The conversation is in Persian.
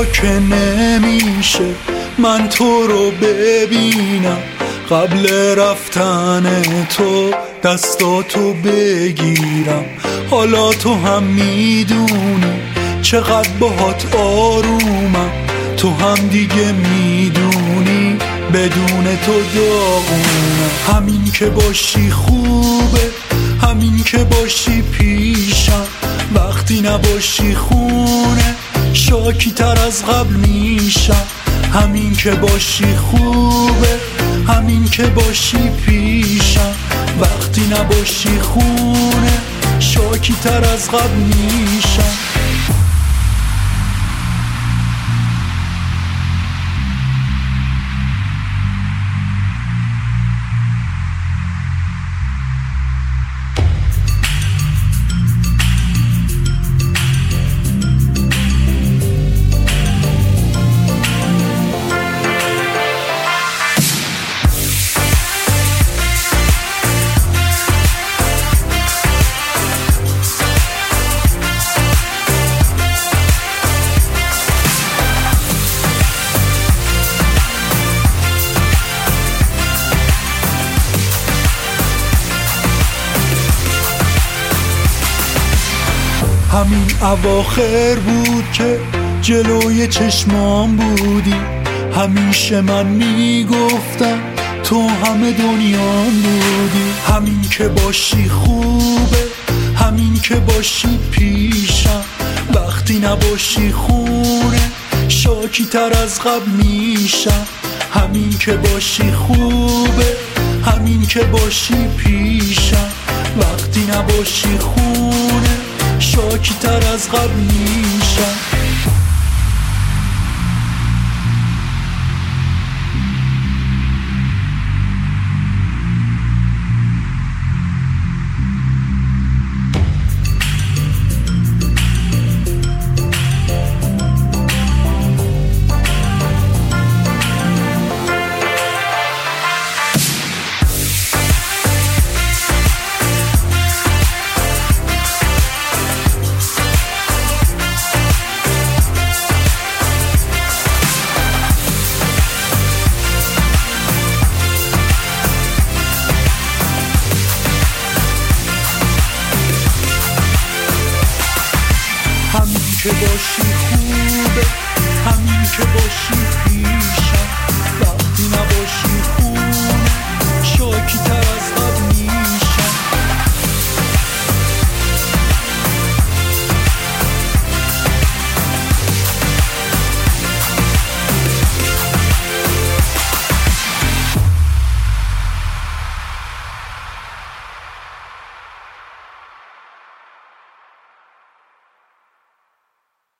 چرا که نمیشه من تو رو ببینم، قبل رفتن تو دستاتو بگیرم. حالا تو هم میدونی چقدر باهات آرومم، تو هم دیگه میدونی بدون تو داغونم. همین که باشی خوبه، همین که باشی پیشم، وقتی نباشی خونه شاکی تر از قبل میشم. همین که باشی خوبه، همین که باشی پیشم، وقتی نباشی خونه شاکی تر از قبل میشم. همین اواخر بود که جلوی چشمام بودی، همیشه من میگفتم تو همه دنیام بودی. همین که باشی خوبه، همین که باشی پیشم، وقتی نباشی خونه شاکی تر از قبل میشم. همین که باشی خوبه، همین که باشی پیشم، وقتی نباشی خونه شاکی تر از قبل میشم. همین که باشی خوبه، همین که باشی